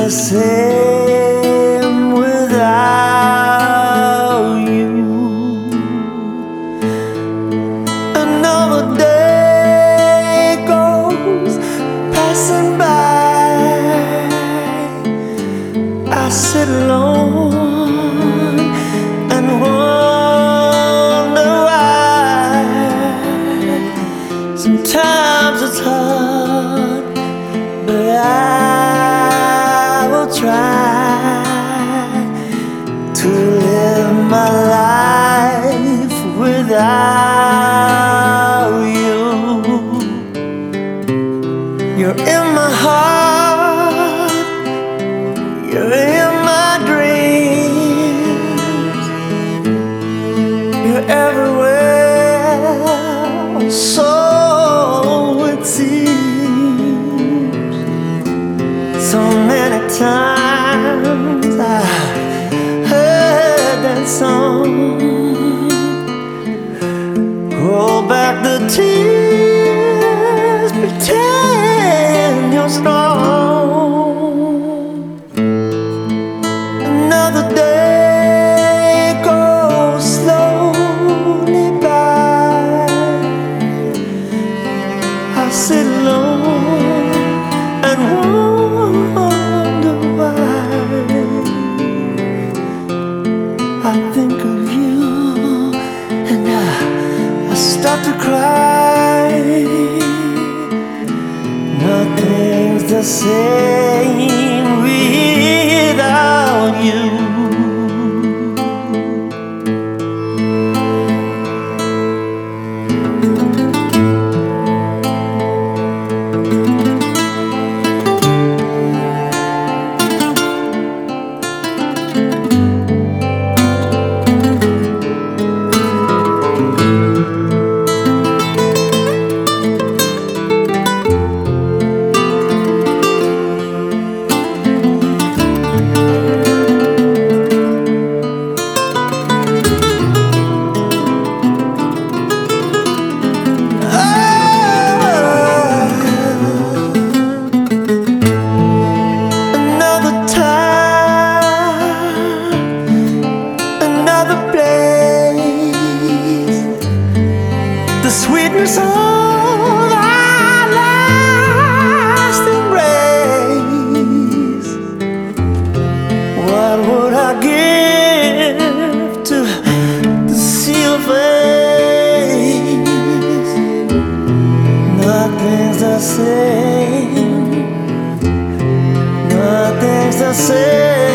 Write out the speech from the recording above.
the same without you. Another day goes passing by. I sit alone and wonder why. Sometimes it's hard, but I will try to live my life without you. You're in my heart, you're in my dreams, you're everywhere, so it seems. So many times I heard that song. Roll back the tears, pretend you're strong. Another day goes slowly by. I sit alone and wonder why. I think of you and I start to cry. Nothing's the same without you. The sweetness of our last embrace. What would I give to see your face? Nothing's the same. Nothing's the same.